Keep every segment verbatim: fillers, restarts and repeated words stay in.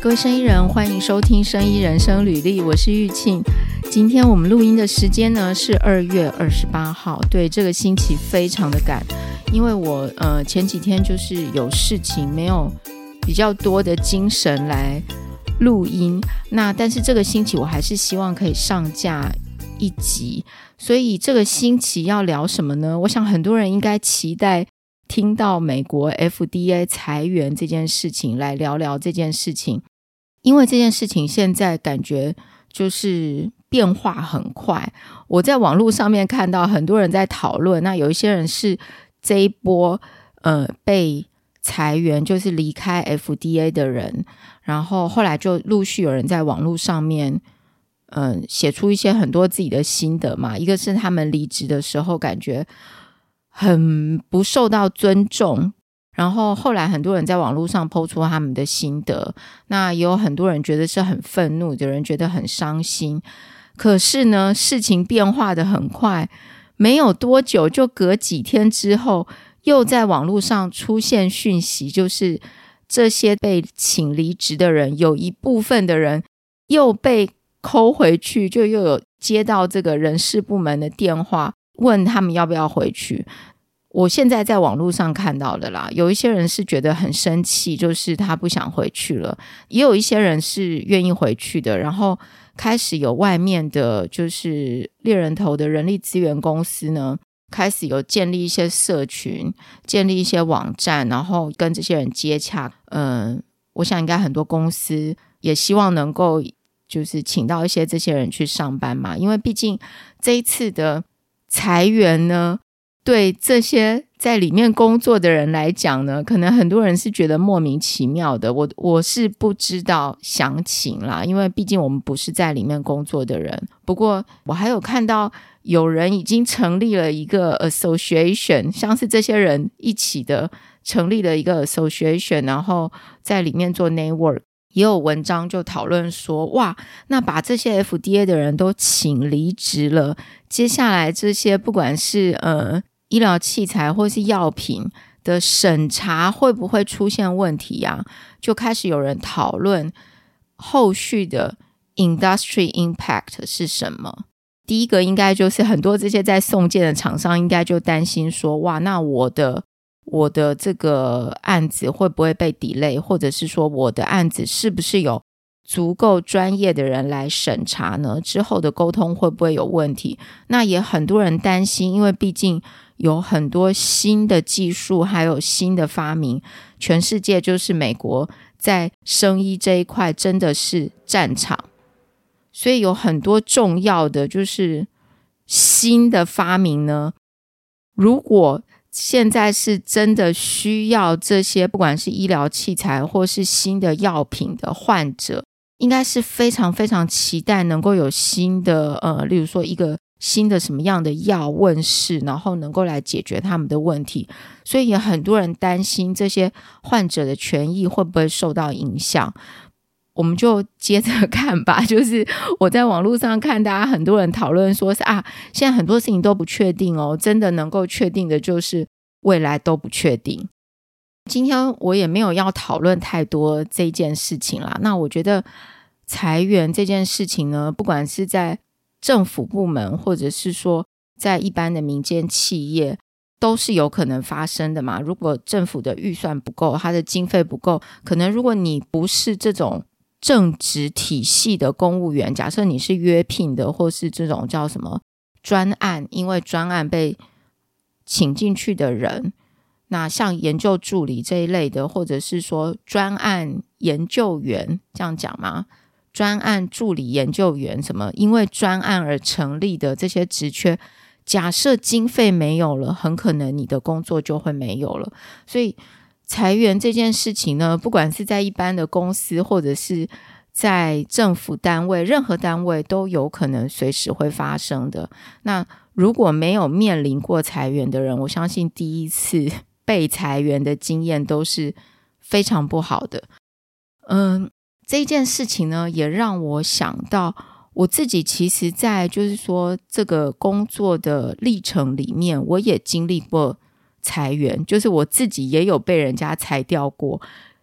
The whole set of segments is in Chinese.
各位生意人，欢迎收听生意人生履历，我是玉庆。今天我们录音的时间呢是二月二十八号，对，这个星期非常的赶，因为我呃前几天就是有事情，没有比较多的精神来录音，那但是这个星期我还是希望可以上架一集，所以这个星期要聊什么呢？我想很多人应该期待听到美国 F D A 裁员这件事情，来聊聊这件事情，因为这件事情现在感觉就是变化很快。我在网络上面看到很多人在讨论，那有一些人是这一波呃被裁员，就是离开 F D A 的人，然后后来就陆续有人在网络上面嗯、呃，写出一些很多自己的心得嘛。一个是他们离职的时候感觉很不受到尊重，然后后来很多人在网络上 po 出他们的心得，那也有很多人觉得是很愤怒，有人觉得很伤心。可是呢，事情变化得很快，没有多久，就隔几天之后，又在网络上出现讯息，就是这些被请离职的人，有一部分的人又被扣回去，就又有接到这个人事部门的电话，问他们要不要回去。我现在在网络上看到的啦，有一些人是觉得很生气，就是他不想回去了，也有一些人是愿意回去的，然后开始有外面的就是猎人头的人力资源公司呢，开始有建立一些社群，建立一些网站，然后跟这些人接洽。嗯、呃，我想应该很多公司也希望能够就是请到一些这些人去上班嘛，因为毕竟这一次的裁员呢，对这些在里面工作的人来讲呢，可能很多人是觉得莫名其妙的。我我是不知道详情啦，因为毕竟我们不是在里面工作的人。不过我还有看到有人已经成立了一个 association， 像是这些人一起的成立了一个 association， 然后在里面做 network。也有文章就讨论说，哇，那把这些 F D A 的人都请离职了，接下来这些不管是呃医疗器材或是药品的审查会不会出现问题啊？就开始有人讨论后续的 industry impact 是什么。第一个应该就是很多这些在送件的厂商应该就担心说，哇，那我的我的这个案子会不会被 delay， 或者是说我的案子是不是有足够专业的人来审查呢？之后的沟通会不会有问题？那也很多人担心，因为毕竟有很多新的技术还有新的发明，全世界就是美国在生医这一块真的是战场，所以有很多重要的就是新的发明呢，如果现在是真的需要这些不管是医疗器材或是新的药品的患者，应该是非常非常期待能够有新的呃，例如说一个新的什么样的药问世，然后能够来解决他们的问题。所以也很多人担心这些患者的权益会不会受到影响。我们就接着看吧，就是我在网络上看大家很多人讨论说是啊，现在很多事情都不确定哦，真的能够确定的就是未来都不确定。今天我也没有要讨论太多这件事情啦，那我觉得裁员这件事情呢，不管是在政府部门或者是说在一般的民间企业都是有可能发生的嘛。如果政府的预算不够，它的经费不够，可能如果你不是这种正职体系的公务员，假设你是约聘的或是这种叫什么专案，因为专案被请进去的人，那像研究助理这一类的，或者是说专案研究员，这样讲吗？专案助理研究员什么，因为专案而成立的这些职缺，假设经费没有了，很可能你的工作就会没有了。所以裁员这件事情呢，不管是在一般的公司或者是在政府单位，任何单位都有可能随时会发生的。那如果没有面临过裁员的人，我相信第一次被裁员的经验都是非常不好的。嗯，这件事情呢，也让我想到我自己其实在就是说这个工作的历程里面，我也经历过裁员，就是我自己也有被人家裁掉过，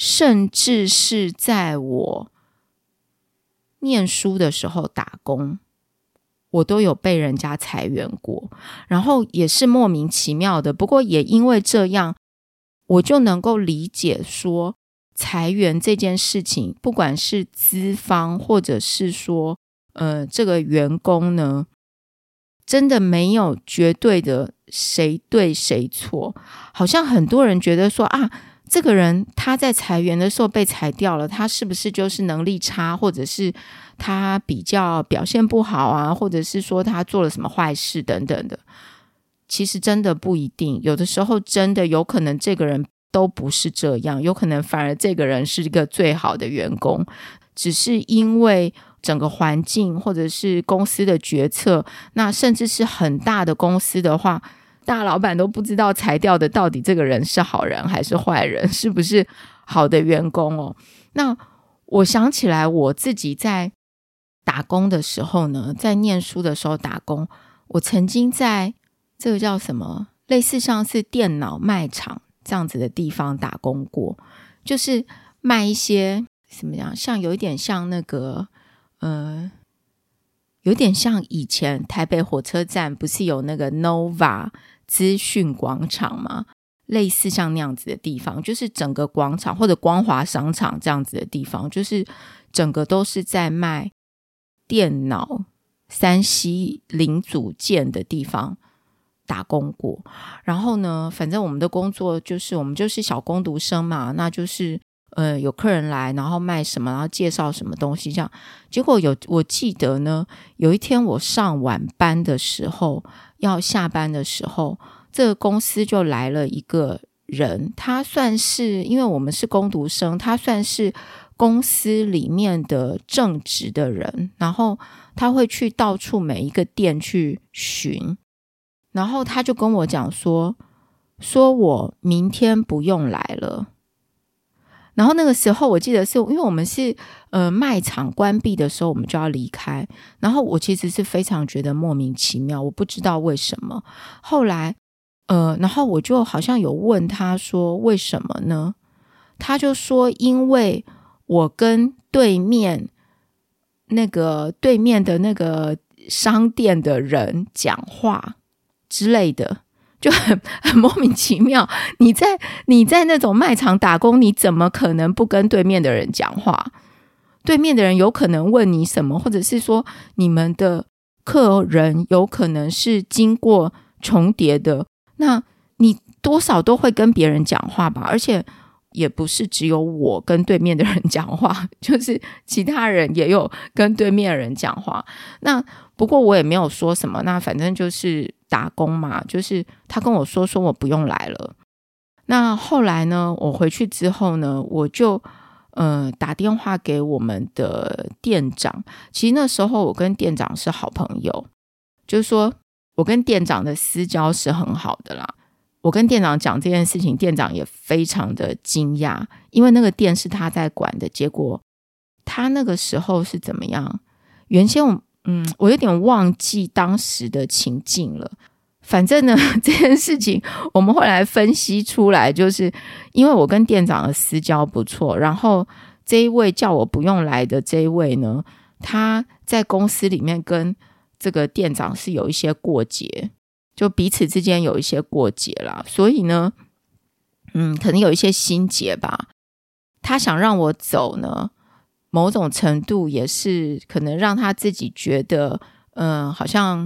甚至是在我念书的时候打工，我都有被人家裁员过，然后也是莫名其妙的。不过也因为这样，我就能够理解说裁员这件事情，不管是资方或者是说呃这个员工呢，真的没有绝对的谁对谁错。好像很多人觉得说啊，这个人他在裁员的时候被裁掉了，他是不是就是能力差，或者是他比较表现不好啊，或者是说他做了什么坏事等等的。其实真的不一定，有的时候真的有可能这个人都不是这样，有可能反而这个人是一个最好的员工，只是因为整个环境或者是公司的决策，那甚至是很大的公司的话，大老板都不知道裁掉的到底这个人是好人还是坏人，是不是好的员工哦。那我想起来我自己在打工的时候呢，在念书的时候打工，我曾经在这个叫什么，类似像是电脑卖场这样子的地方打工过，就是卖一些怎么样，像有一点像那个呃，有点像以前台北火车站不是有那个 Nova 资讯广场吗？类似像那样子的地方，就是整个广场或者光华商场这样子的地方，就是整个都是在卖电脑 三 C 零组件的地方打工过。然后呢，反正我们的工作就是我们就是小工读生嘛，那就是呃有客人来，然后卖什么，然后介绍什么东西这样。结果有我记得呢，有一天我上晚班的时候，要下班的时候，这个公司就来了一个人，他算是因为我们是工读生，他算是公司里面的正职的人，然后他会去到处每一个店去巡，然后他就跟我讲说说我明天不用来了。然后那个时候我记得是因为我们是呃卖场关闭的时候我们就要离开，然后我其实是非常觉得莫名其妙，我不知道为什么。后来呃，然后我就好像有问他说为什么呢？他就说因为我跟对面那个对面的那个商店的人讲话之类的，就很很莫名其妙。你在你在那种卖场打工，你怎么可能不跟对面的人讲话？对面的人有可能问你什么，或者是说你们的客人有可能是经过重叠的，那你多少都会跟别人讲话吧。而且也不是只有我跟对面的人讲话，就是其他人也有跟对面的人讲话。那不过我也没有说什么，那反正就是打工嘛，就是他跟我说说我不用来了。那后来呢，我回去之后呢，我就呃打电话给我们的店长。其实那时候我跟店长是好朋友，就是说我跟店长的私交是很好的啦。我跟店长讲这件事情，店长也非常的惊讶，因为那个店是他在管的，结果他那个时候是怎么样？原先我嗯，我有点忘记当时的情境了。反正呢，这件事情我们后来分析出来，就是因为我跟店长的私交不错，然后这一位叫我不用来的这一位呢，他在公司里面跟这个店长是有一些过节，就彼此之间有一些过节啦，所以呢嗯，可能有一些心结吧。他想让我走呢，某种程度也是可能让他自己觉得嗯、呃，好像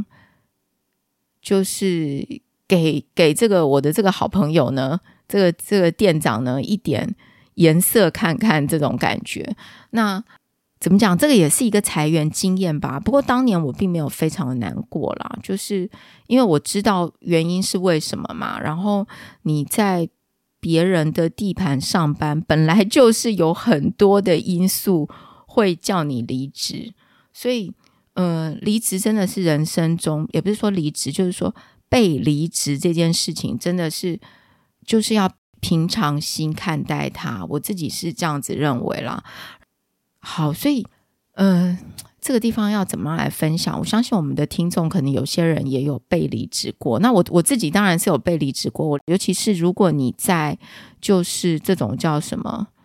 就是给给这个我的这个好朋友呢，这个这个店长呢一点颜色看看这种感觉。那怎么讲，这个也是一个裁员经验吧。不过当年我并没有非常的难过啦，就是因为我知道原因是为什么嘛。然后你在别人的地盘上班，本来就是有很多的因素会叫你离职，所以呃，离职真的是人生中，也不是说离职，就是说被离职这件事情真的是就是要平常心看待它，我自己是这样子认为啦。好，所以呃，这个地方要怎么来分享？我相信我们的听众可能有些人也有被离职过，那我我自己当然是有被离职过，尤其是如果你在就是这种叫什么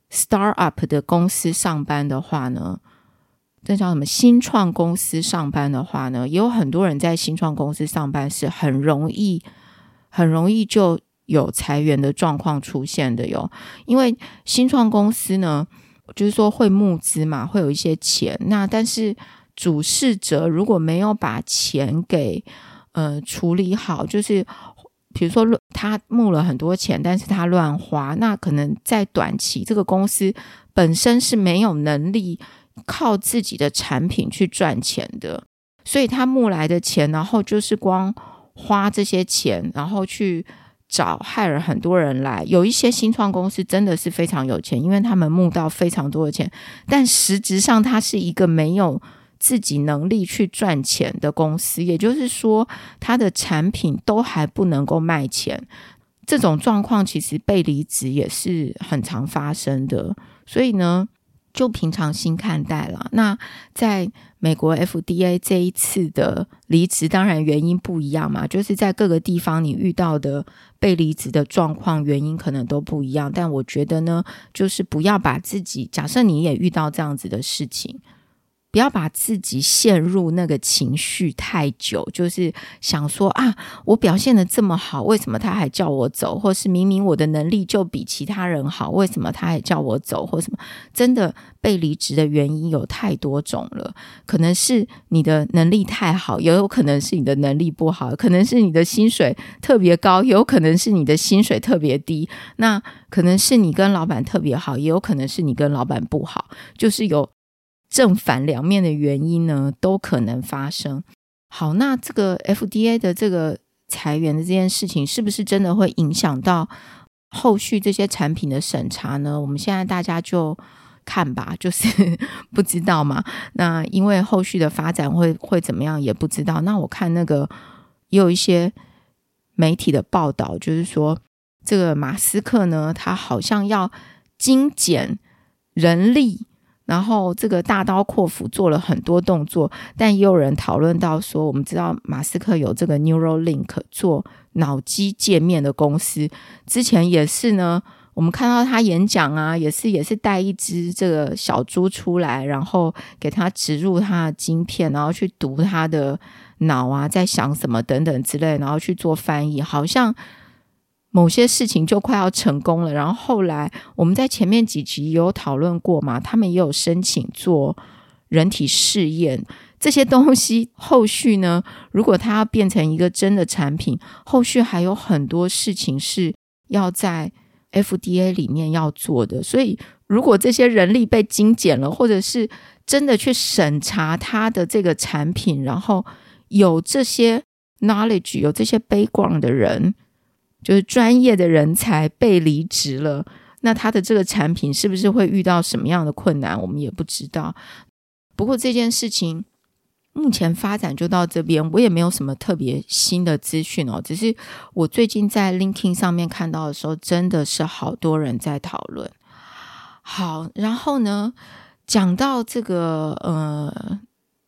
startup 的公司上班的话呢，这叫什么新创公司上班的话呢，也有很多人在新创公司上班是很容易很容易就有裁员的状况出现的哟。因为新创公司呢，就是说会募资嘛，会有一些钱，那但是主事者如果没有把钱给呃处理好，就是比如说他募了很多钱，但是他乱花，那可能在短期这个公司本身是没有能力靠自己的产品去赚钱的，所以他募来的钱，然后就是光花这些钱，然后去找害了很多人来。有一些新创公司真的是非常有钱，因为他们募到非常多的钱，但实质上它是一个没有自己能力去赚钱的公司，也就是说它的产品都还不能够卖钱。这种状况其实被离职也是很常发生的，所以呢就平常心看待啦。那在美国 F D A 这一次的离职当然原因不一样嘛，就是在各个地方你遇到的被离职的状况原因可能都不一样，但我觉得呢，就是不要把自己，假设你也遇到这样子的事情，不要把自己陷入那个情绪太久，就是想说啊，我表现得这么好，为什么他还叫我走，或是明明我的能力就比其他人好，为什么他还叫我走，或什么。真的被离职的原因有太多种了，可能是你的能力太好，也有可能是你的能力不好，可能是你的薪水特别高，也有可能是你的薪水特别低，那可能是你跟老板特别好，也有可能是你跟老板不好，就是有正反两面的原因呢都可能发生。好，那这个 F D A 的这个裁员的这件事情是不是真的会影响到后续这些产品的审查呢？我们现在大家就看吧，就是不知道嘛，那因为后续的发展会会怎么样也不知道。那我看那个也有一些媒体的报道，就是说这个马斯克呢，他好像要精简人力，然后这个大刀阔斧做了很多动作，但也有人讨论到说，我们知道马斯克有这个 Neuralink 做脑机界面的公司，之前也是呢，我们看到他演讲啊，也是也是带一只这个小猪出来，然后给他植入他的晶片，然后去读他的脑啊，在想什么等等之类，然后去做翻译，好像某些事情就快要成功了。然后后来我们在前面几集有讨论过嘛，他们也有申请做人体试验，这些东西后续呢，如果它要变成一个真的产品，后续还有很多事情是要在 F D A 里面要做的。所以如果这些人力被精简了，或者是真的去审查它的这个产品，然后有这些 knowledge 有这些 background 的人，就是专业的人才被离职了，那他的这个产品是不是会遇到什么样的困难，我们也不知道。不过这件事情目前发展就到这边，我也没有什么特别新的资讯哦，只是我最近在 LinkedIn 上面看到的时候，真的是好多人在讨论。好，然后呢，讲到这个呃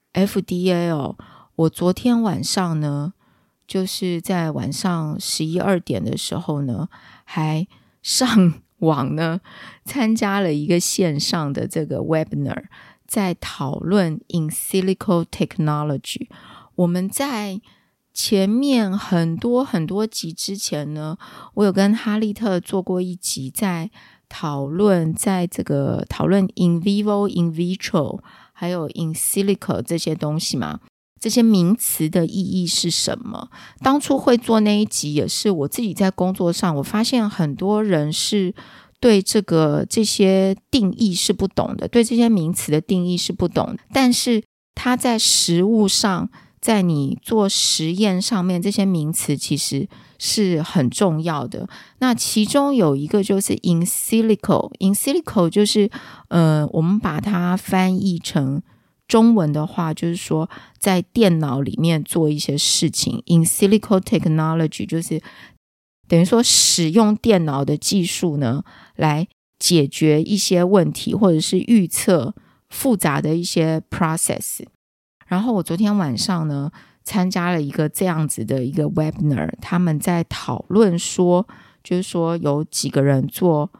F D A 哦，我昨天晚上呢，就是在晚上十一二点的时候呢，还上网呢参加了一个线上的这个 webinar， 在讨论 in silico technology。 我们在前面很多很多集之前呢，我有跟哈利特做过一集，在讨论在这个讨论 in vivo in vitro 还有 in silico 这些东西嘛，这些名词的意义是什么。当初会做那一集也是我自己在工作上，我发现很多人是对这个这些定义是不懂的，对这些名词的定义是不懂，但是它在实务上，在你做实验上面，这些名词其实是很重要的。那其中有一个就是 in silico， in silico 就是呃，我们把它翻译成中文的话，就是说在电脑里面做一些事情。 in silico technology 就是等于说使用电脑的技术呢，来解决一些问题，或者是预测复杂的一些 process。 然后我昨天晚上呢参加了一个这样子的一个 webinar， 他们在讨论说，就是说有几个人做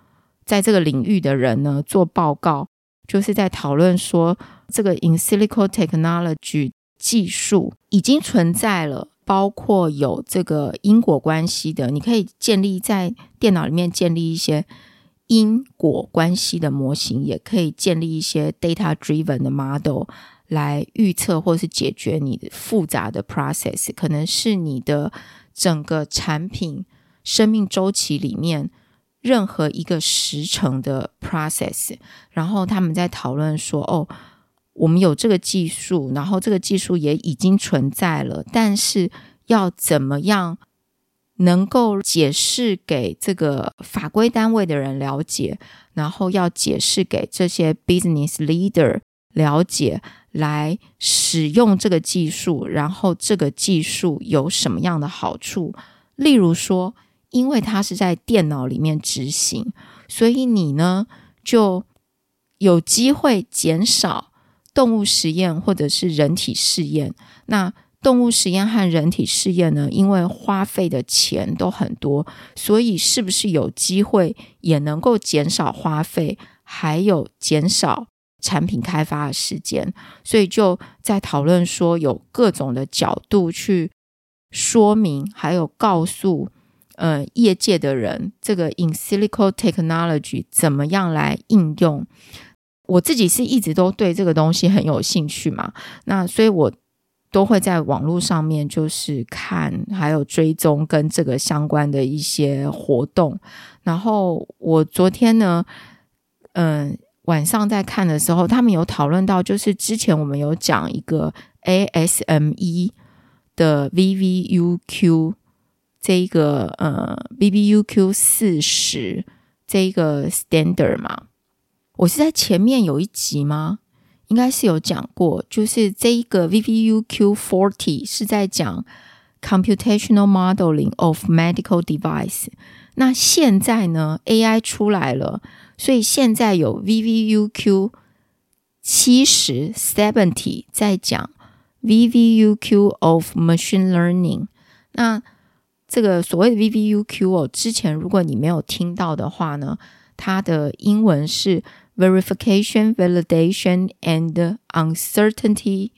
在这个领域的人呢做报告，就是在讨论说这个 in silico technology 技术已经存在了，包括有这个因果关系的，你可以建立在电脑里面建立一些因果关系的模型，也可以建立一些 data driven 的 model 来预测或是解决你的复杂的 process， 可能是你的整个产品生命周期里面任何一个时程的 process。 然后他们在讨论说，哦，我们有这个技术，然后这个技术也已经存在了，但是要怎么样能够解释给这个法规单位的人了解，然后要解释给这些 business leader 了解，来使用这个技术，然后这个技术有什么样的好处。例如说，因为它是在电脑里面执行，所以你呢就有机会减少动物实验或者是人体试验。那动物实验和人体试验呢，因为花费的钱都很多，所以是不是有机会也能够减少花费，还有减少产品开发的时间。所以就在讨论说，有各种的角度去说明，还有告诉呃业界的人，这个 in silico technology 怎么样来应用。我自己是一直都对这个东西很有兴趣嘛，那所以我都会在网络上面就是看还有追踪跟这个相关的一些活动。然后我昨天呢嗯、呃，晚上在看的时候，他们有讨论到，就是之前我们有讲一个 A S M E 的 V V U Q 这一个呃 V V U Q 四十这一个 standard 嘛。我是在前面有一集吗？应该是有讲过，就是这一个 V V U Q 四十是在讲 computational modeling of medical device。 那现在呢 A I 出来了，所以现在有 V V U Q 七十 七十在讲 V V U Q of machine learning。 那这个所谓的 V V U Q 哦，之前如果你没有听到的话呢，它的英文是Verification, Validation, and Uncertainty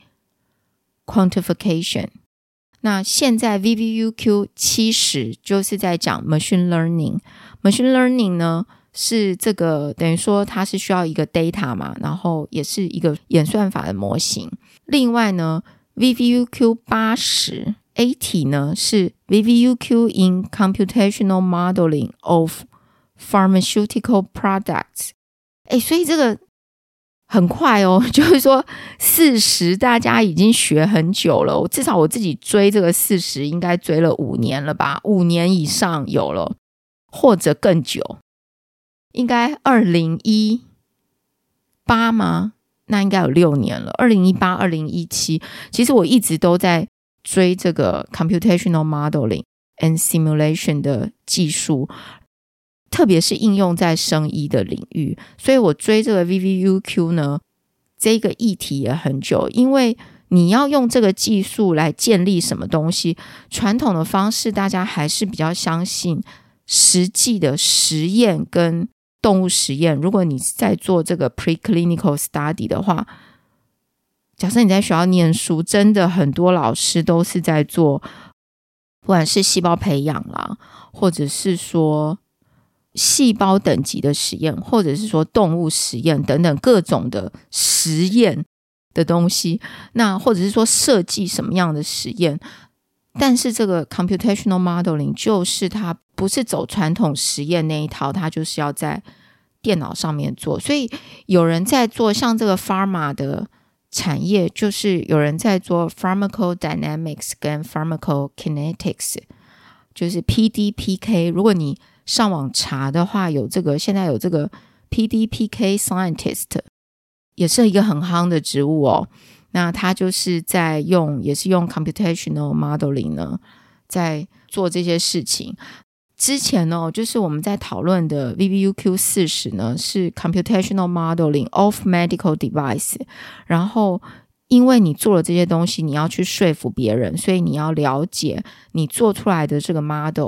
Quantification。 那现在 V V U Q 七十就是在讲 Machine Learning。 Machine Learning 呢是这个等于说它是需要一个 data 嘛，然后也是一个演算法的模型。另外呢 V V U Q 八十 八十呢是 V V U Q in Computational Modeling of Pharmaceutical Products。诶，所以这个很快哦，就是说四十大家已经学很久了，至少我自己追这个四十应该追了五年了吧，五年以上有了，或者更久，应该二零一八吗？那应该有六年了，二零一八、二零一七，其实我一直都在追这个 computational modeling and simulation 的技术，特别是应用在生医的领域。所以我追这个 V V U Q 呢，这个议题也很久，因为你要用这个技术来建立什么东西，传统的方式大家还是比较相信实际的实验跟动物实验。如果你在做这个 preclinical study 的话，假设你在学校念书，真的很多老师都是在做不管是细胞培养啦，或者是说细胞等级的实验，或者是说动物实验等等各种的实验的东西，那或者是说设计什么样的实验。但是这个 computational modeling 就是它不是走传统实验那一套，它就是要在电脑上面做。所以有人在做像这个 pharma 的产业，就是有人在做 pharmacodynamics 跟 pharmacokinetics， 就是 P D P K。 如果你上网查的话，有这个现在有这个 P D P K scientist， 也是一个很夯的职务哦。那他就是在用也是用 computational modeling 呢在做这些事情。之前呢、哦、就是我们在讨论的 V V U Q 四十呢是 computational modeling of medical device， 然后因为你做了这些东西，你要去说服别人，所以你要了解你做出来的这个 model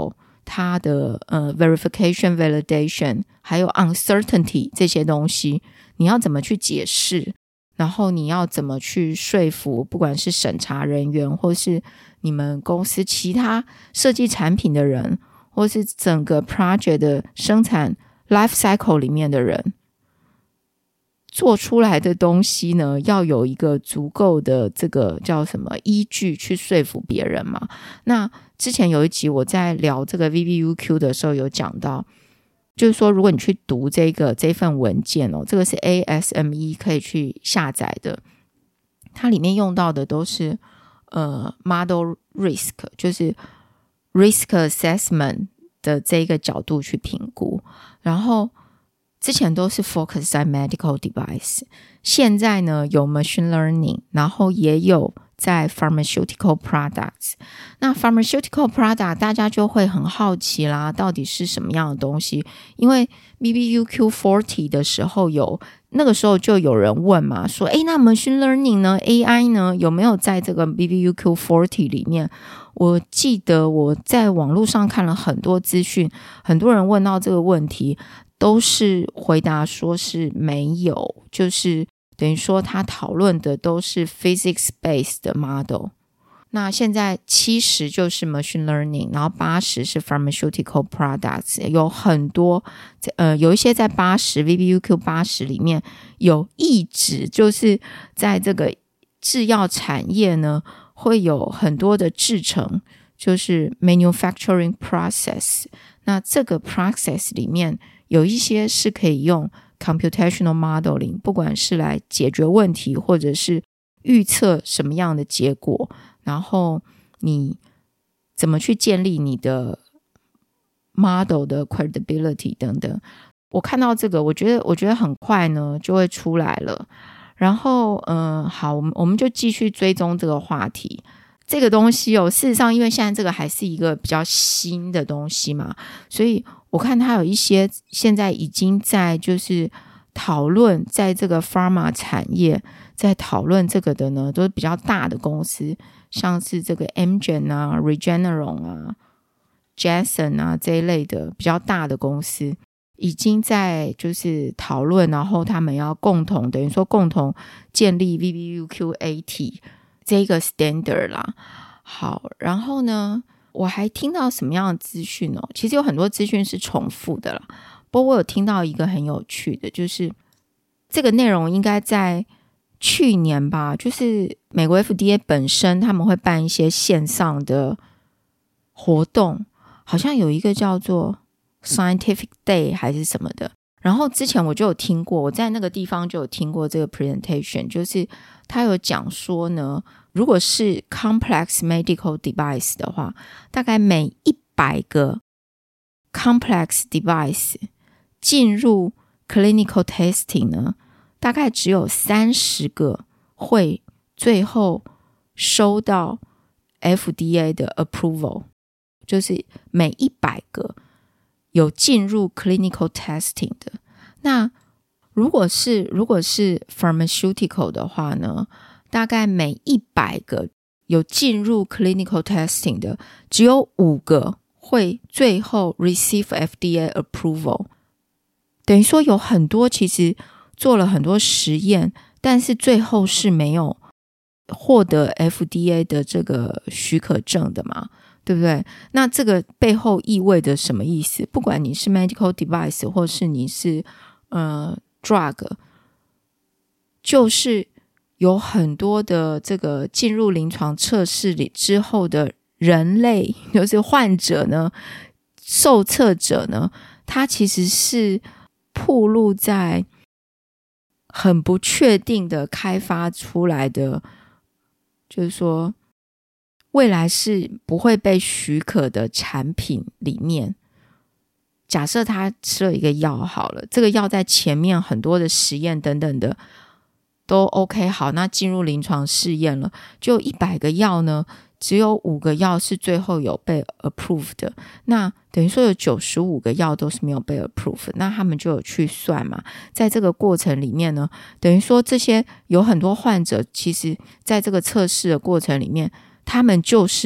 它的呃 verification validation 还有 uncertainty 这些东西，你要怎么去解释，然后你要怎么去说服不管是审查人员或是你们公司其他设计产品的人，或是整个 project 的生产 life cycle 里面的人，做出来的东西呢，要有一个足够的这个叫什么依据去说服别人嘛。那之前有一集我在聊这个 V V U Q 的时候有讲到，就是说如果你去读这个这份文件哦，这个是 A S M E 可以去下载的，它里面用到的都是呃 model risk， 就是 risk assessment 的这个角度去评估，然后之前都是 focus 在 medical device， 现在呢有 machine learning， 然后也有在 pharmaceutical products。 那 pharmaceutical product 大家就会很好奇啦，到底是什么样的东西，因为 V V U Q 四十 的时候有那个时候就有人问嘛，说诶那 machine learning 呢 A I 呢有没有在这个 V V U Q 四十 里面。我记得我在网络上看了很多资讯，很多人问到这个问题都是回答说是没有，就是等于说他讨论的都是 physics based 的 model。 那现在七十就是 machine learning， 然后八十是 pharmaceutical products， 有很多呃，有一些在八十 V V U Q 八十里面有意指，就是在这个制药产业呢会有很多的制程，就是 manufacturing process。 那这个 process 里面有一些是可以用 computational modeling， 不管是来解决问题或者是预测什么样的结果，然后你怎么去建立你的 model 的 credibility 等等。我看到这个我觉得我觉得很快呢就会出来了。然后嗯，好，我们我们就继续追踪这个话题。这个东西哦，事实上因为现在这个还是一个比较新的东西嘛，所以我看它有一些现在已经在就是讨论，在这个 pharma 产业在讨论这个的呢，都是比较大的公司，像是这个 Amgen 啊 Regeneron 啊 Janssen 啊这一类的比较大的公司已经在就是讨论，然后他们要共同等于说共同建立 V V U Q 八十这个 standard 啦。好，然后呢我还听到什么样的资讯哦？其实有很多资讯是重复的啦，不过我有听到一个很有趣的，就是这个内容应该在去年吧，就是美国 F D A 本身他们会办一些线上的活动，好像有一个叫做 Scientific Day 还是什么的，然后之前我就有听过，我在那个地方就有听过这个 presentation， 就是他有讲说呢，如果是 complex medical device 的话，大概每一百个 complex device 进入 clinical testing 呢，大概只有三十个会最后收到 F D A 的 approval， 就是每一百个有进入 clinical testing 的。那如果是如果是 pharmaceutical 的话呢，大概每一百个有进入 clinical testing 的，只有五个会最后 receive F D A approval。 等于说有很多其实做了很多实验，但是最后是没有获得 F D A 的这个许可证的嘛，对不对？那这个背后意味着什么意思？不管你是 medical device 或是你是呃 drug， 就是有很多的这个进入临床测试里之后的人类，就是患者呢，受测者呢，他其实是暴露在很不确定的开发出来的，就是说未来是不会被许可的产品里面。假设他吃了一个药好了，这个药在前面很多的实验等等的都 OK， 好，那进入临床试验了，就一百个药呢，只有五个药是最后有被 approve 的，那等于说有九十五个药都是没有被 approve， 那他们就有去算嘛，在这个过程里面呢，等于说这些有很多患者其实在这个测试的过程里面，他们就是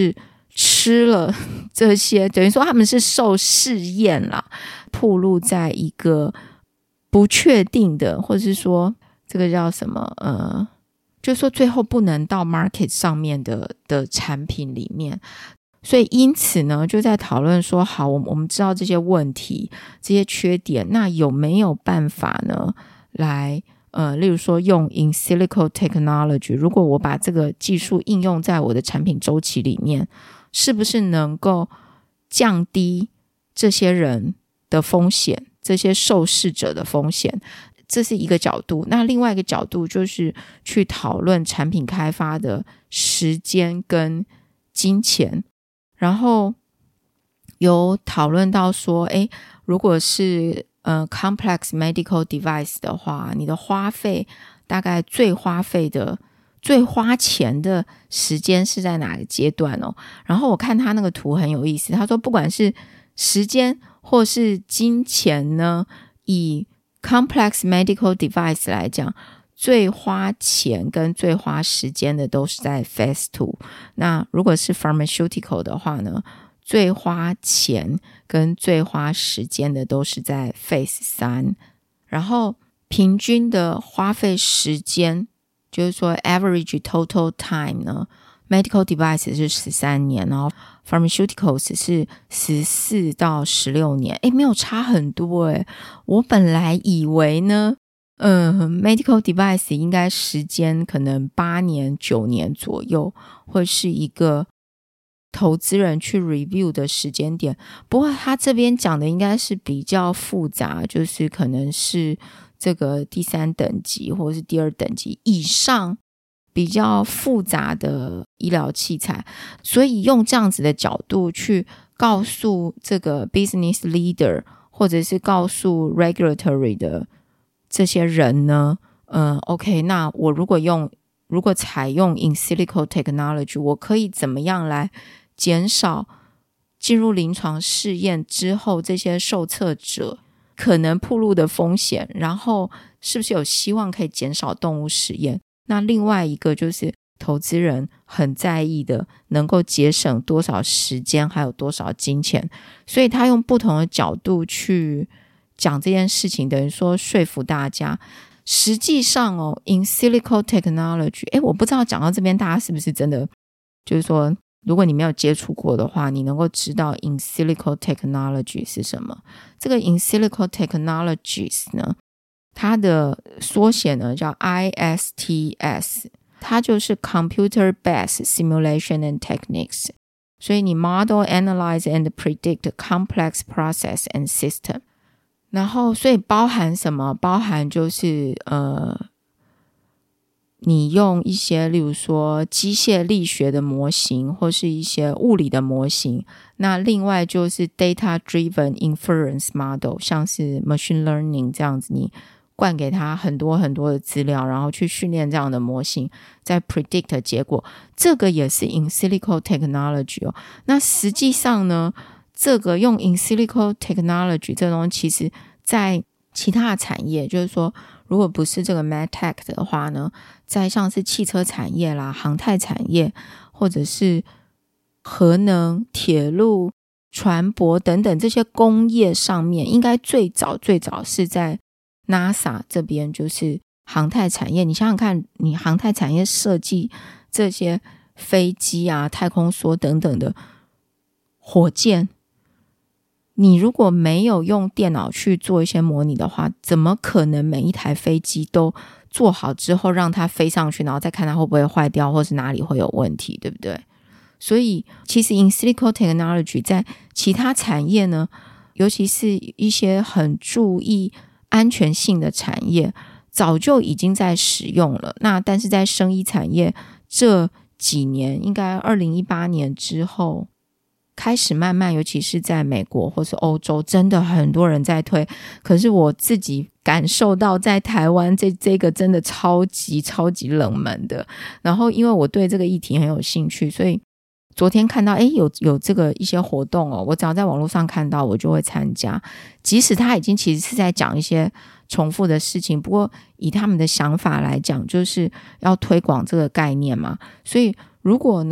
吃了这些，等于说他们是受试验啦，暴露在一个不确定的，或者是说这个叫什么呃，就是说最后不能到 market 上面的的产品里面。所以因此呢，就在讨论说，好，我们我们知道这些问题这些缺点，那有没有办法呢来呃，例如说用 in silico technology， 如果我把这个技术应用在我的产品周期里面，是不是能够降低这些人的风险，这些受试者的风险？这是一个角度。那另外一个角度就是去讨论产品开发的时间跟金钱，然后有讨论到说，诶，如果是呃 complex medical device 的话，你的花费大概最花费的最花钱的时间是在哪个阶段哦？然后我看他那个图很有意思，他说不管是时间或是金钱呢，以 complex medical device 来讲，最花钱跟最花时间的都是在 phase two。 那如果是 pharmaceutical 的话呢，最花钱跟最花时间的都是在 phase three。 然后平均的花费时间，就是说 average total time 呢， medical device 是十三年，然后 pharmaceuticals 是十四到十六年。诶，没有差很多诶。我本来以为呢嗯 medical device 应该时间可能八年九年左右会是一个投资人去 review 的时间点，不过他这边讲的应该是比较复杂，就是可能是这个第三等级或是第二等级以上比较复杂的医疗器材，所以用这样子的角度去告诉这个 business leader 或者是告诉 regulatory 的这些人呢，嗯 OK， 那我如果用如果采用 in silico technology， 我可以怎么样来减少进入临床试验之后这些受测者可能暴露的风险，然后是不是有希望可以减少动物实验？那另外一个就是投资人很在意的，能够节省多少时间还有多少金钱，所以他用不同的角度去讲这件事情，等于说说服大家。实际上哦 in silico technology， 诶，我不知道讲到这边大家是不是真的就是说如果你没有接触过的话，你能够知道 in silico technology 是什么。这个 in silico technologies 呢，它的缩写呢叫 I S T S， 它就是 computer based simulation and techniques， 所以你 model, analyze and predict complex process and system。 然后所以包含什么？包含就是呃你用一些例如说机械力学的模型或是一些物理的模型，那另外就是 data driven inference model， 像是 machine learning 这样子，你灌给他很多很多的资料，然后去训练这样的模型，再 predict 结果，这个也是 in silico technology 哦。那实际上呢，这个用 in silico technology 这东西其实在其他的产业，就是说如果不是这个 medtech 的话呢，在像是汽车产业啦、航太产业或者是核能、铁路、船舶等等这些工业上面，应该最早最早是在 NASA 这边，就是航太产业。你想想看，你航太产业设计这些飞机啊、太空梭等等的火箭，你如果没有用电脑去做一些模拟的话，怎么可能每一台飞机都做好之后让它飞上去，然后再看它会不会坏掉或是哪里会有问题，对不对？所以其实 in silico technology 在其他产业呢，尤其是一些很注意安全性的产业，早就已经在使用了。那但是在生医产业这几年，应该二零一八年之后开始慢慢，尤其是在美国或是欧洲，真的很多人在推。可是我自己感受到在台湾这这个真的超级超级冷门的。然后因为我对这个议题很有兴趣，所以昨天看到诶有有这个一些活动哦，我只要在网络上看到我就会参加，即使他已经其实是在讲一些重复的事情，不过以他们的想法来讲，就是要推广这个概念嘛。所以如果呢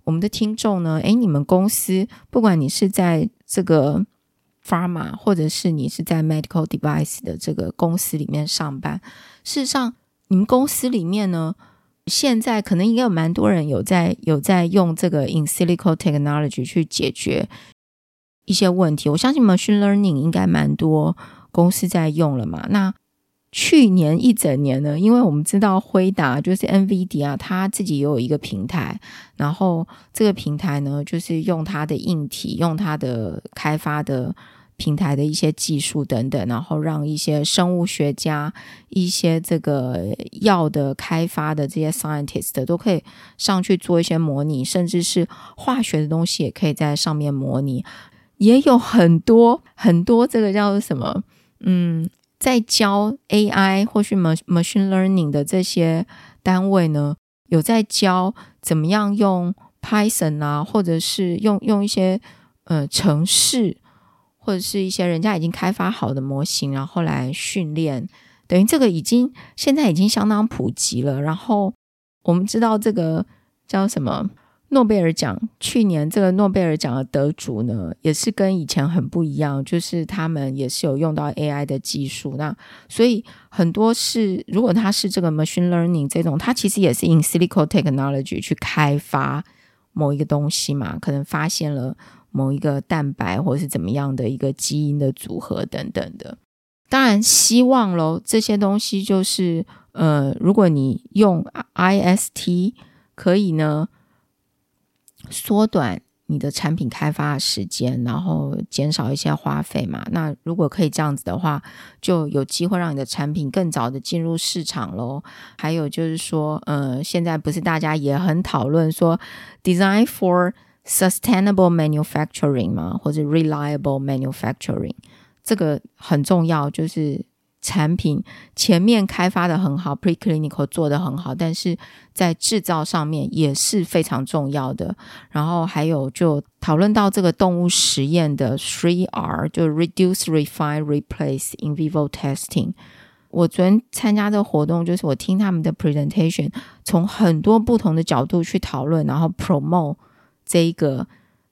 我们的听众呢，诶，你们公司不管你是在这个 pharma 或者是你是在 medical device 的这个公司里面上班，事实上你们公司里面呢，现在可能应该有蛮多人有在有在用这个 in silico technology 去解决一些问题。我相信 machine learning 应该蛮多公司在用了嘛。那去年一整年呢，因为我们知道辉达就是 NVIDIA 它自己也有一个平台，然后这个平台呢就是用它的硬体，用它的开发的平台的一些技术等等，然后让一些生物学家，一些这个药的开发的这些 scientist 都可以上去做一些模拟，甚至是化学的东西也可以在上面模拟。也有很多很多这个叫做什么嗯，在教 A I 或是 machine learning 的这些单位呢，有在教怎么样用 Python 啊，或者是用用一些呃程式，或者是一些人家已经开发好的模型，然后来训练。等于这个已经现在已经相当普及了。然后我们知道这个叫什么诺贝尔奖，去年这个诺贝尔奖的得主呢，也是跟以前很不一样，就是他们也是有用到 A I 的技术。那所以很多是如果他是这个 machine learning 这种，他其实也是 in silico technology 去开发某一个东西嘛，可能发现了某一个蛋白或是怎么样的一个基因的组合等等的。当然希望咯这些东西就是呃，如果你用 I S T 可以呢缩短你的产品开发的时间，然后减少一些花费嘛。那如果可以这样子的话，就有机会让你的产品更早的进入市场咯。还有就是说呃，现在不是大家也很讨论说 design for sustainable manufacturing 嘛，或者 reliable manufacturing， 这个很重要，就是产品前面开发的很好， preclinical 做得很好，但是在制造上面也是非常重要的。然后还有就讨论到这个动物实验的 three R， 就 reduce, refine, replace in vivo testing。 我昨天参加这个活动，就是我听他们的 presentation， 从很多不同的角度去讨论，然后 promote 这一个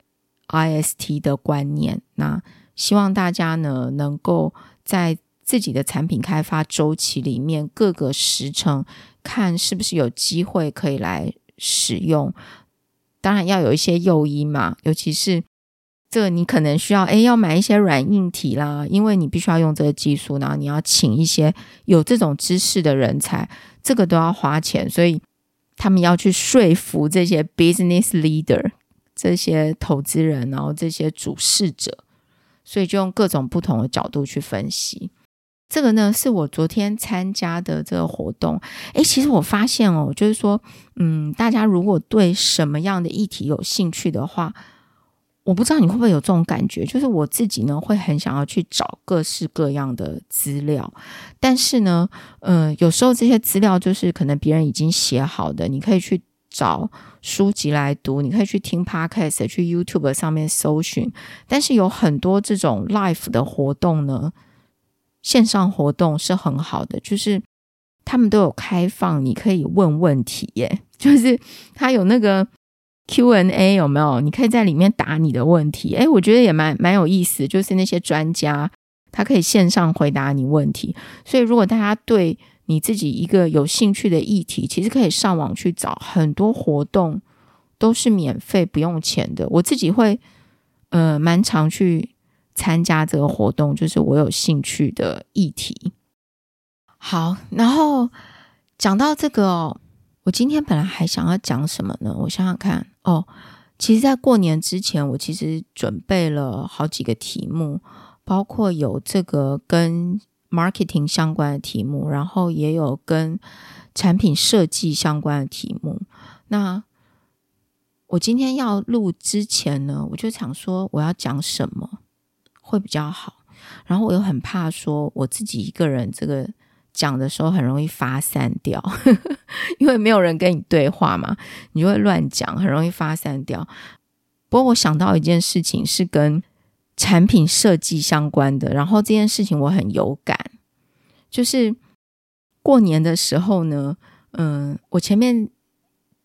I S T 的观念。那希望大家呢能够在自己的产品开发周期里面各个时程看是不是有机会可以来使用。当然要有一些诱因嘛，尤其是这个你可能需要诶要买一些软硬体啦，因为你必须要用这个技术，然后你要请一些有这种知识的人才，这个都要花钱，所以他们要去说服这些 business leader， 这些投资人，然后这些主事者，所以就用各种不同的角度去分析。这个呢是我昨天参加的这个活动。诶，其实我发现哦，就是说嗯，大家如果对什么样的议题有兴趣的话，我不知道你会不会有这种感觉，就是我自己呢会很想要去找各式各样的资料，但是呢呃，有时候这些资料就是可能别人已经写好的，你可以去找书籍来读，你可以去听 podcast， 去 YouTube 上面搜寻，但是有很多这种 live 的活动呢，线上活动是很好的，就是他们都有开放你可以问问题耶，就是他有那个 Q and A 有没有，你可以在里面答你的问题。诶，我觉得也蛮蛮有意思，就是那些专家他可以线上回答你问题。所以如果大家对你自己一个有兴趣的议题，其实可以上网去找，很多活动都是免费不用钱的。我自己会呃蛮常去参加这个活动，就是我有兴趣的议题。好，然后讲到这个哦，我今天本来还想要讲什么呢？我想想看哦，其实在过年之前我其实准备了好几个题目，包括有这个跟 marketing 相关的题目，然后也有跟产品设计相关的题目。那我今天要录之前呢，我就想说我要讲什么会比较好，然后我又很怕说我自己一个人这个讲的时候很容易发散掉因为没有人跟你对话嘛，你就会乱讲，很容易发散掉。不过我想到一件事情是跟产品设计相关的，然后这件事情我很有感，就是过年的时候呢嗯，我前面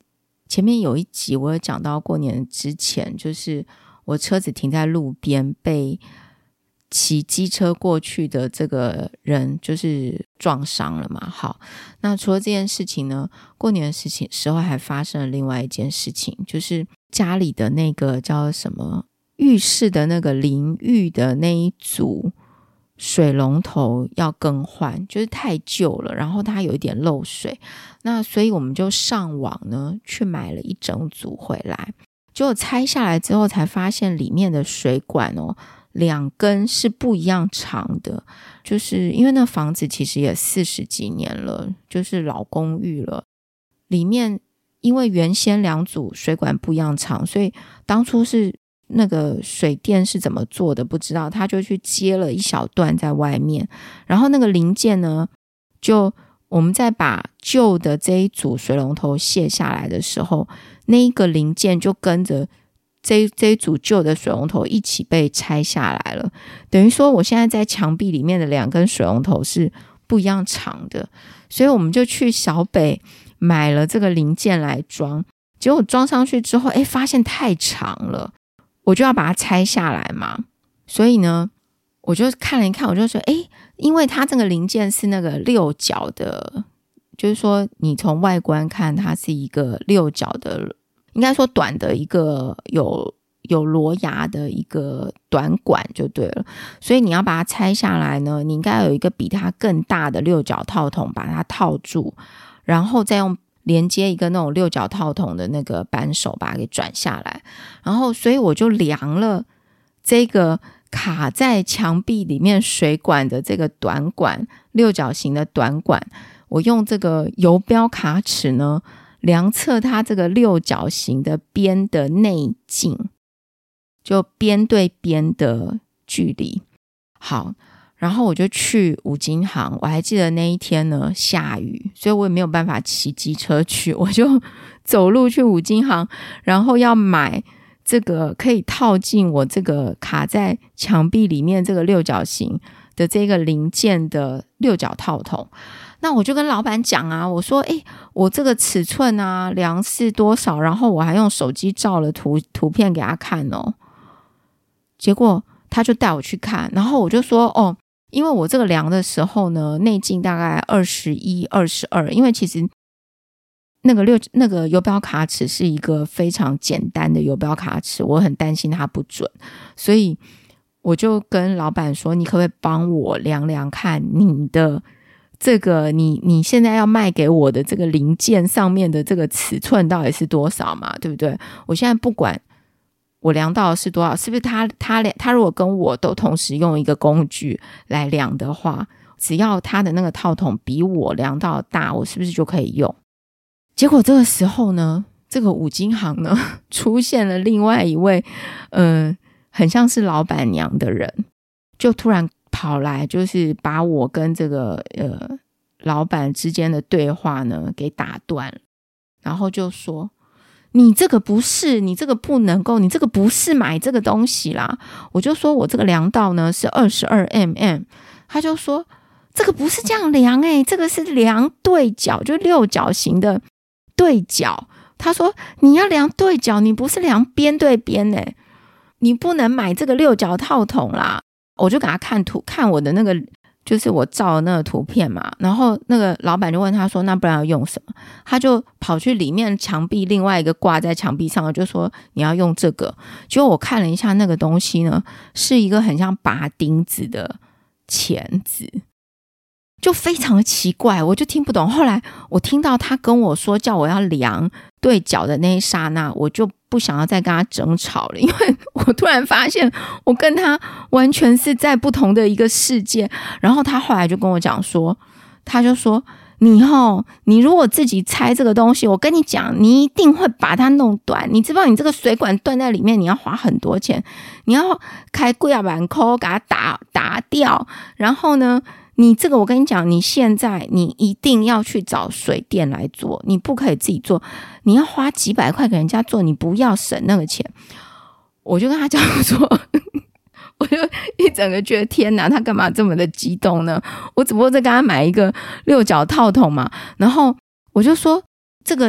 前面有一集我有讲到过年之前，就是我车子停在路边被骑机车过去的这个人就是撞伤了嘛。好，那除了这件事情呢，过年的事情时候还发生了另外一件事情，就是家里的那个叫什么浴室的那个淋浴的那一组水龙头要更换，就是太旧了，然后它有一点漏水，那所以我们就上网呢去买了一整组回来，结果拆下来之后才发现里面的水管哦两根是不一样长的，就是因为那房子其实也四十几年了，就是老公寓了，里面因为原先两组水管不一样长，所以当初是那个水电是怎么做的不知道，他就去接了一小段在外面，然后那个零件呢，就我们再把旧的这一组水龙头卸下来的时候，那一个零件就跟着这, 这一组旧的水龙头一起被拆下来了，等于说我现在在墙壁里面的两根水龙头是不一样长的，所以我们就去小北买了这个零件来装，结果装上去之后诶发现太长了，我就要把它拆下来嘛，所以呢我就看了一看，我就说诶因为它这个零件是那个六角的，就是说你从外观看它是一个六角的，应该说短的一个有有螺牙的一个短管就对了，所以你要把它拆下来呢，你应该有一个比它更大的六角套筒把它套住，然后再用连接一个那种六角套筒的那个扳手把它给转下来，然后所以我就量了这个卡在墙壁里面水管的这个短管，六角形的短管，我用这个游标卡尺呢量测它这个六角形的边的内径，就边对边的距离。好，然后我就去五金行，我还记得那一天呢下雨，所以我也没有办法骑机车去，我就走路去五金行，然后要买这个可以套进我这个卡在墙壁里面这个六角形的这个零件的六角套筒。那我就跟老板讲啊，我说诶我这个尺寸啊量是多少，然后我还用手机照了图图片给他看哦。结果他就带我去看，然后我就说哦，因为我这个量的时候呢内径大概二十一、二十二，因为其实那个六那个游标卡尺是一个非常简单的游标卡尺，我很担心它不准，所以我就跟老板说你可不可以帮我量量看你的这个你你现在要卖给我的这个零件上面的这个尺寸到底是多少嘛，对不对？我现在不管我量到的是多少，是不是他他他如果跟我都同时用一个工具来量的话，只要他的那个套筒比我量到的大，我是不是就可以用？结果这个时候呢，这个五金行呢出现了另外一位嗯、呃，很像是老板娘的人，就突然跑来，就是把我跟这个呃老板之间的对话呢给打断了，然后就说你这个不是，你这个不能够，你这个不是买这个东西啦。我就说我这个量到呢是二十二 公分， 他就说这个不是这样量欸，这个是量对角，就六角形的对角。他说你要量对角，你不是量边对边欸，你不能买这个六角套筒啦。我就给他看图，看我的那个就是我照的那个图片嘛，然后那个老板就问他说那不然要用什么，他就跑去里面墙壁另外一个挂在墙壁上，我就说你要用这个。结果我看了一下那个东西呢，是一个很像拔钉子的钳子，就非常的奇怪，我就听不懂。后来我听到他跟我说叫我要量对角的那一刹那，我就不想要再跟他争吵了，因为我突然发现我跟他完全是在不同的一个世界。然后他后来就跟我讲说，他就说你齁，你如果自己拆这个东西，我跟你讲你一定会把它弄断，你知道你这个水管断在里面你要花很多钱，你要开几啊万块给它打打掉，然后呢你这个我跟你讲，你现在你一定要去找水电来做，你不可以自己做，你要花几百块给人家做，你不要省那个钱。我就跟他讲说我就一整个觉得天哪，他干嘛这么的激动呢？我只不过在跟他买一个六角套筒嘛，然后我就说这个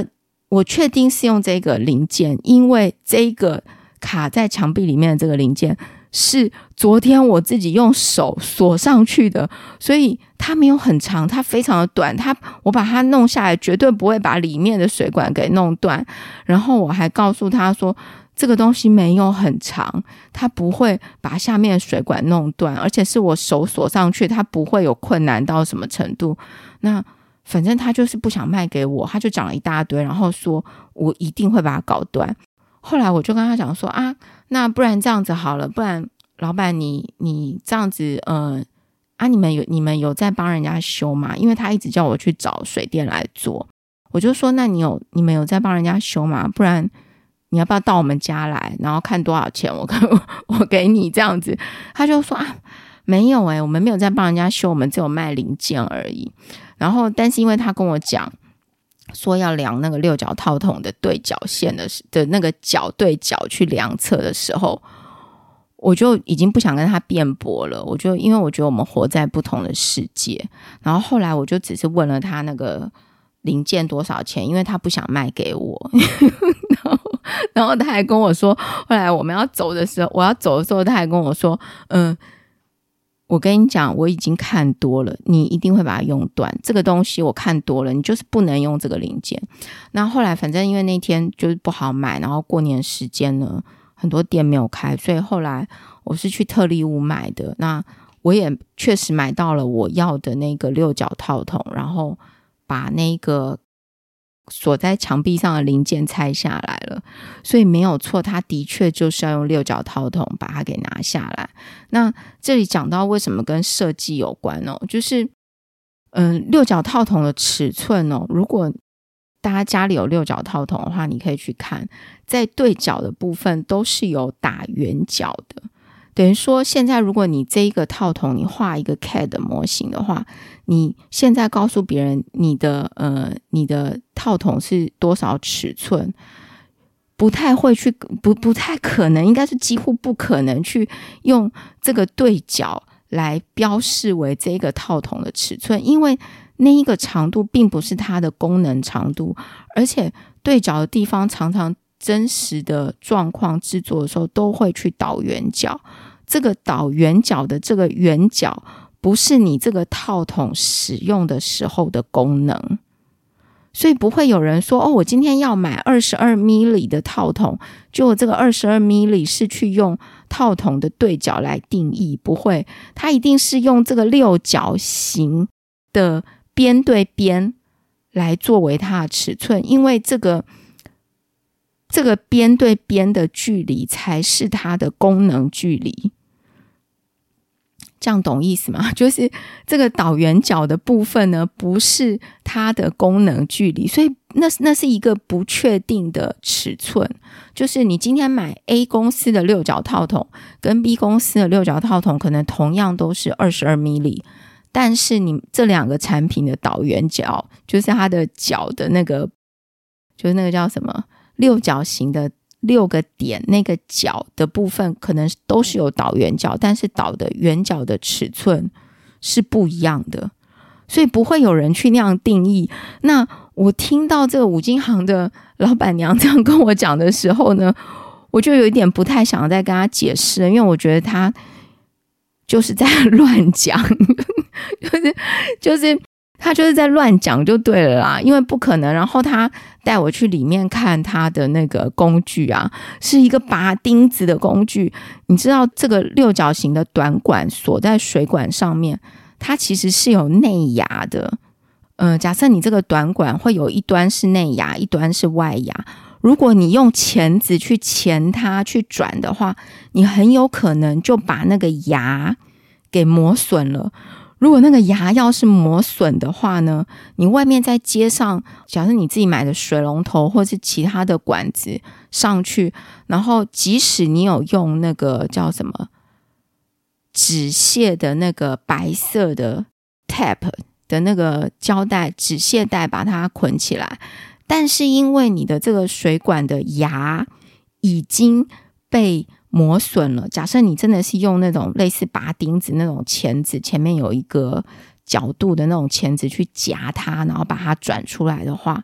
我确定是用这个零件，因为这个卡在墙壁里面的这个零件是昨天我自己用手锁上去的，所以它没有很长，它非常的短，它我把它弄下来绝对不会把里面的水管给弄断。然后我还告诉他说这个东西没有很长，它不会把下面的水管弄断，而且是我手锁上去，它不会有困难到什么程度。那反正他就是不想卖给我，他就讲了一大堆，然后说我一定会把它搞断。后来我就跟他讲说啊，那不然这样子好了，不然老板你你这样子呃啊你们有你们有在帮人家修吗？因为他一直叫我去找水电来做，我就说那你有你们有在帮人家修吗？不然你要不要到我们家来，然后看多少钱我我给你这样子。他就说啊没有欸，我们没有在帮人家修，我们只有卖零件而已。然后但是因为他跟我讲说要量那个六角套筒的对角线的的那个角对角去量测的时候，我就已经不想跟他辩驳了。我就因为我觉得我们活在不同的世界，然后后来我就只是问了他那个零件多少钱，因为他不想卖给我然后然后他还跟我说，后来我们要走的时候我要走的时候他还跟我说嗯我跟你讲我已经看多了，你一定会把它用断，这个东西我看多了，你就是不能用这个零件。那后来反正因为那天就是不好买，然后过年时间呢很多店没有开，所以后来我是去特力屋买的。那我也确实买到了我要的那个六角套筒，然后把那个锁在墙壁上的零件拆下来了，所以没有错，它的确就是要用六角套筒把它给拿下来。那这里讲到为什么跟设计有关哦，就是嗯，六角套筒的尺寸哦，如果大家家里有六角套筒的话，你可以去看，在对角的部分都是有打圆角的。等于说现在如果你这一个套筒你画一个 C A D 的模型的话，你现在告诉别人你的呃你的套筒是多少尺寸，不太会去不不太可能，应该是几乎不可能去用这个对角来标示为这个套筒的尺寸，因为那一个长度并不是它的功能长度，而且对角的地方常常真实的状况制作的时候都会去导圆角，这个导圆角的这个圆角不是你这个套筒使用的时候的功能，所以不会有人说哦，我今天要买二十二毫米的套筒，就我这个二十二毫米是去用套筒的对角来定义，不会，它一定是用这个六角形的边对边来作为它的尺寸，因为这个这个边对边的距离才是它的功能距离。这样懂意思吗？就是这个导圆角的部分呢，不是它的功能距离，所以那那是一个不确定的尺寸。就是你今天买 A 公司的六角套筒跟 B 公司的六角套筒可能同样都是二十二毫米，但是你这两个产品的导圆角，就是它的角的那个，就是那个叫什么六角形的六个点，那个角的部分可能都是有导圆角，但是导的圆角的尺寸是不一样的，所以不会有人去那样定义。那我听到这个五金行的老板娘这样跟我讲的时候呢，我就有一点不太想再跟他解释了，因为我觉得他就是在乱讲就是就是他就是在乱讲就对了啦，因为不可能。然后他带我去里面看他的那个工具啊，是一个拔钉子的工具。你知道这个六角形的短管锁在水管上面，它其实是有内牙的。呃，假设你这个短管会有一端是内牙，一端是外牙，如果你用钳子去钳它去转的话，你很有可能就把那个牙给磨损了。如果那个牙要是磨损的话呢，你外面再接上假设你自己买的水龙头或是其他的管子上去，然后即使你有用那个叫什么止泻的那个白色的 tape 的那个胶带止泻带把它捆起来，但是因为你的这个水管的牙已经被磨损了，假设你真的是用那种类似拔钉子那种钳子，前面有一个角度的那种钳子去夹它，然后把它转出来的话，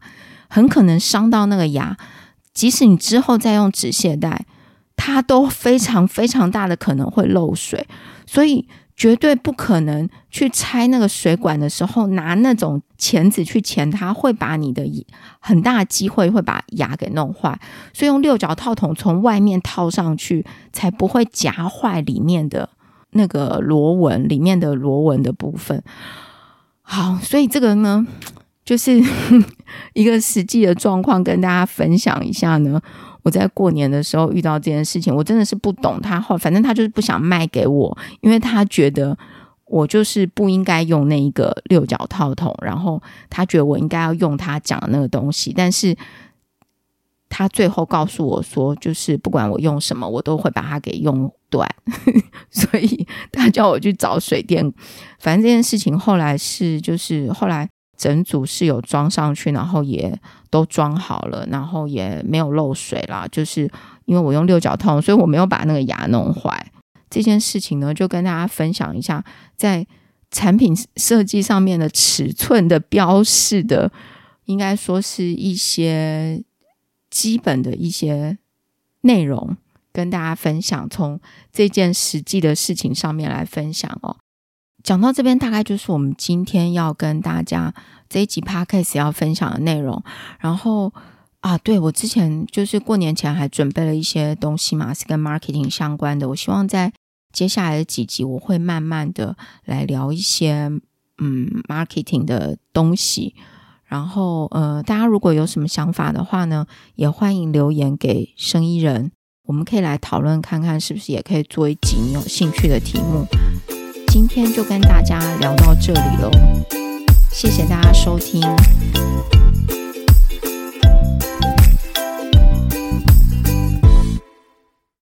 很可能伤到那个牙，即使你之后再用止泻带，它都非常非常大的可能会漏水，所以绝对不可能去拆那个水管的时候拿那种钳子去钳它，会把你的很大的机会会把牙给弄坏，所以用六角套筒从外面套上去，才不会夹坏里面的那个螺纹，里面的螺纹的部分。好，所以这个呢就是一个实际的状况跟大家分享一下呢。我在过年的时候遇到这件事情，我真的是不懂他，反正他就是不想卖给我，因为他觉得我就是不应该用那一个六角套筒，然后他觉得我应该要用他讲的那个东西，但是他最后告诉我说，就是不管我用什么我都会把它给用断所以他叫我去找水电，反正这件事情后来是就是后来整组是有装上去，然后也都装好了，然后也没有漏水啦，就是因为我用六角套，所以我没有把那个牙弄坏。这件事情呢就跟大家分享一下，在产品设计上面的尺寸的标示的，应该说是一些基本的一些内容跟大家分享，从这件实际的事情上面来分享哦。讲到这边大概就是我们今天要跟大家这一集 podcast 要分享的内容。然后啊，对，我之前就是过年前还准备了一些东西嘛，是跟 marketing 相关的，我希望在接下来的几集我会慢慢的来聊一些嗯 marketing 的东西。然后呃，大家如果有什么想法的话呢，也欢迎留言给生意人，我们可以来讨论看看是不是也可以做一集你有兴趣的题目。今天就跟大家聊到这里咯，谢谢大家收听。